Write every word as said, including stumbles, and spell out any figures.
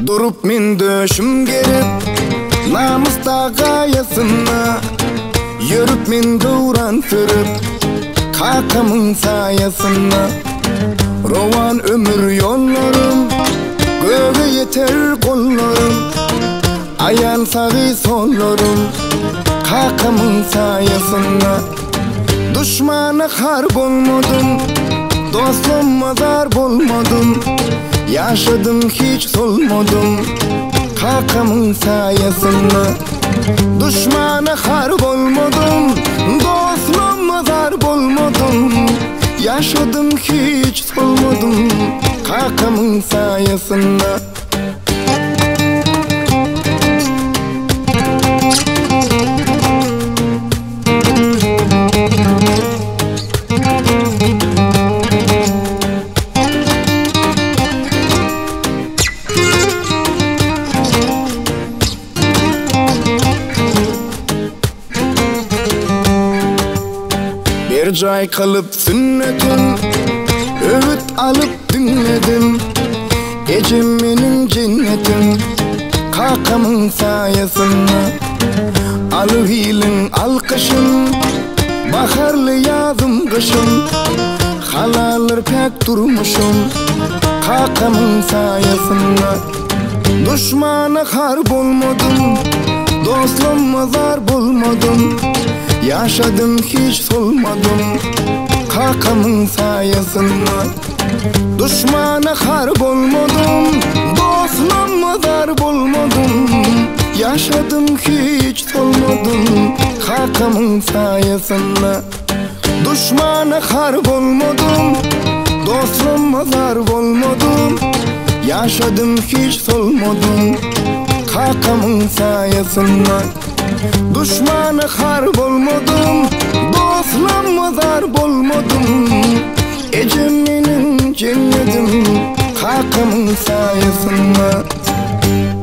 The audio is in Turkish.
Durup men döşüm gerip namusda gayasına, yürüp men doğran sürüp kakamın sayasına. Rovan ömür yollarım, göğe yeter kollarım, ayan sağı sollarım kakamın sayasına. Düşmana har bolmadım, dostum mazar bolmadım, yaşadım hiç solmadım kakamın sayasına. Düşmana har bolmadım, dostum mazar bolmadım, yaşadım hiç solmadım kakamın sayasına. Bir jay kalıp sünnetim, öğüt alıp dinledim. Ecem menin cennetim kakamın sayasına. Alıhilin alkışın, baharlı yazım kışın, halalır pek durmuşum kakamın sayasına. Düşmana har bolmadım, dostum mazar bolmadım, yaşadım hiç solmadım kakamın sayasına. Düşmana har bolmadım, dostum mazar bolmadım, yaşadım hiç solmadım kakamın sayasına. Düşmana har bolmadım, dostum mazar bolmadım, yaşadım hiç solmadım kakamın sayasına. Düşmana har bolmadım, dostum mazar bolmadım, ecem menin cennetim kakamın sayasına.